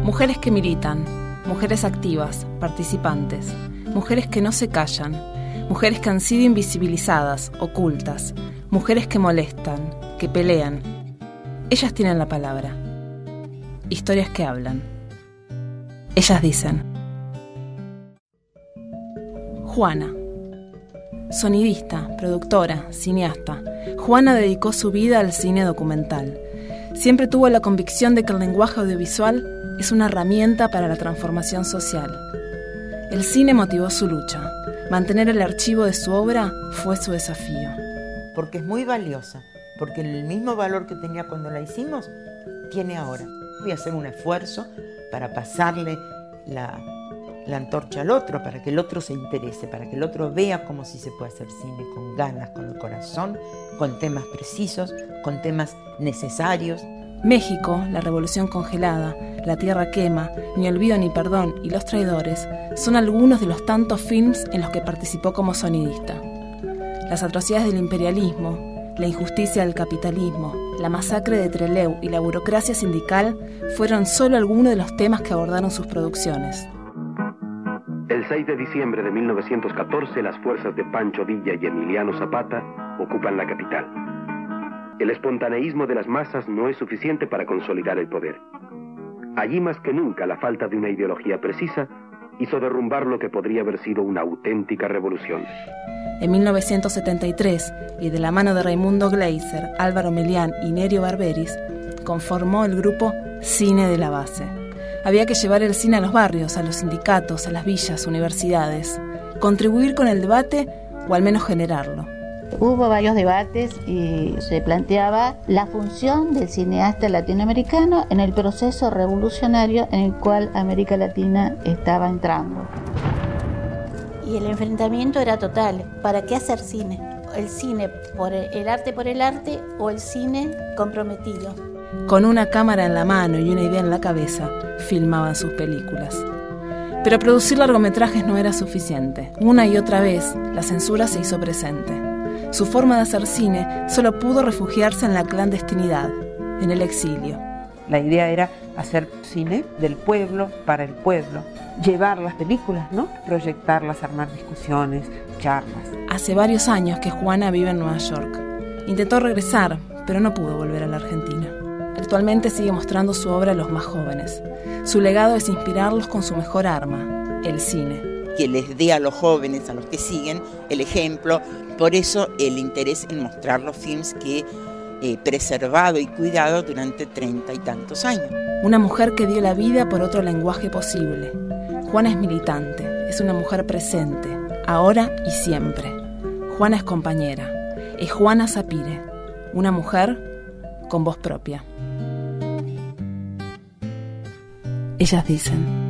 Mujeres que militan, mujeres activas, participantes, mujeres que no se callan, mujeres que han sido invisibilizadas, ocultas, mujeres que molestan, que pelean. Ellas tienen la palabra. Historias que hablan. Ellas dicen. Juana. Sonidista, productora, cineasta, Juana dedicó su vida al cine documental. Siempre tuvo la convicción de que el lenguaje audiovisual es una herramienta para la transformación social. El cine motivó su lucha. Mantener el archivo de su obra fue su desafío. Porque es muy valiosa, porque el mismo valor que tenía cuando la hicimos, tiene ahora. Voy a hacer un esfuerzo para pasarle la antorcha al otro, para que el otro se interese, para que el otro vea cómo sí se puede hacer cine, con ganas, con el corazón, con temas precisos, con temas necesarios. México, la Revolución Congelada, La Tierra Quema, Ni Olvido ni Perdón y Los Traidores son algunos de los tantos films en los que participó como sonidista. Las atrocidades del imperialismo, la injusticia del capitalismo, la masacre de Trelew y la burocracia sindical fueron solo algunos de los temas que abordaron sus producciones. El 6 de diciembre de 1914, las fuerzas de Pancho Villa y Emiliano Zapata ocupan la capital. El espontaneísmo de las masas no es suficiente para consolidar el poder. Allí más que nunca la falta de una ideología precisa hizo derrumbar lo que podría haber sido una auténtica revolución. En 1973, y de la mano de Raimundo Gleiser, Álvaro Melián y Nerio Barberis, conformó el grupo Cine de la Base. Había que llevar el cine a los barrios, a los sindicatos, a las villas, universidades, contribuir con el debate o al menos generarlo. Hubo varios debates y se planteaba la función del cineasta latinoamericano en el proceso revolucionario en el cual América Latina estaba entrando. Y el enfrentamiento era total. ¿Para qué hacer cine? ¿El cine por el arte o el cine comprometido? Con una cámara en la mano y una idea en la cabeza, filmaban sus películas. Pero producir largometrajes no era suficiente. Una y otra vez, la censura se hizo presente. Su forma de hacer cine solo pudo refugiarse en la clandestinidad, en el exilio. La idea era hacer cine del pueblo para el pueblo, llevar las películas, ¿no? Proyectarlas, armar discusiones, charlas. Hace varios años que Juana vive en Nueva York. Intentó regresar, pero no pudo volver a la Argentina. Actualmente sigue mostrando su obra a los más jóvenes. Su legado es inspirarlos con su mejor arma, el cine. Que les dé a los jóvenes, a los que siguen, el ejemplo. Por eso el interés en mostrar los films que he preservado y cuidado durante 30 y tantos años. Una mujer que dio la vida por otro lenguaje posible. Juana es militante, es una mujer presente, ahora y siempre. Juana es compañera, es Juana Sapire, una mujer con voz propia. Ellas dicen.